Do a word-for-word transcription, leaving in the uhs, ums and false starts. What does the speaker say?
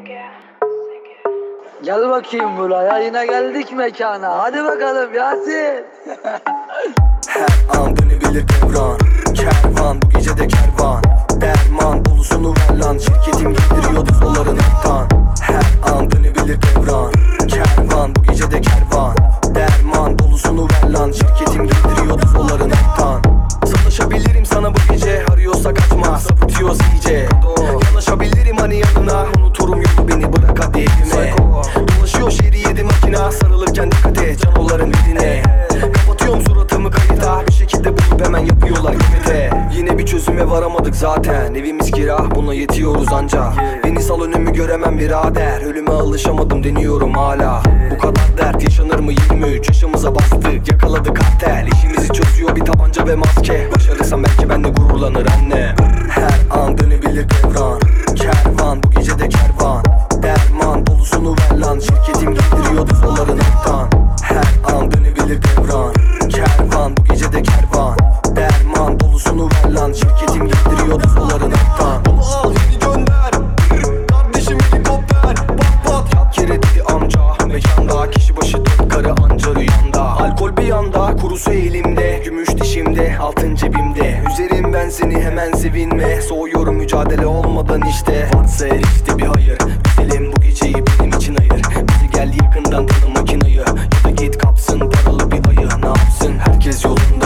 Gel bakayım buraya, yine geldik mekana. Hadi bakalım Yasin. Her an dönebilir devran. Kervan bu gece de kervan. Derman dolusunu ver lan. Şirketim giydiriyordu doların aktan. Her an dönebilir devran. Kervan bu gece de kervan. Derman dolusunu ver lan. Şirketim giydiriyordu doların aktan. Sataşabilirim sana bu gece. Arıyorsa kaçma, sapıtıyoruz iyice. Yanaşabilirim hani yanına. Unuturum yolu, beni bırak hadi evime. Dolaşıyor şehri yedi makina. Sarılırken dikkat et canoların eline. Kapatıyorum suratımı kayıta. Bir şekilde bulup hemen yapıyorlar gemide. Yine bir çözüme varamadık zaten. Evimiz kira, buna yetiyoruz anca. Beni sal, önümü göremem birader. Ölüme alışamadım, deniyorum hala. Bu kadar dert yaşanır mı? Yirmi üç yaşımıza bastık, yakaladık kartel. İşimizi çözüyor bir tabanca ve maske. Başarırsam belki benle gururlanır anne. Her an dönebilir devran. Kervan bu gece de kervan. Derman dolusunu ver lan. Şirketim giydiriyordu doların aktan. Her an dönebilir devran. Kervan bu gece de kervan. Derman dolusunu ver lan. Şirketim giydiriyordu doların aktan. Onu al yeni gönder. Kardeşim helikopter. Pat pat yat yere dedi amca. Mekanda kişi başı dört karı anca rüyamda. Alkol bir yanda, kurusu elimde. Gümüş dişimde, altın cebimde. Üzerim ben seni, hemen sevinme. Soğuyorum mücadele olmadan işte. Varsa her işte bir hayır. Güzelim bu geceyi benim için ayır. Bizi gel yakından tanı makinayı. Ya da git kapsın paralı bir ayı. Ne yapsın herkes yolunda.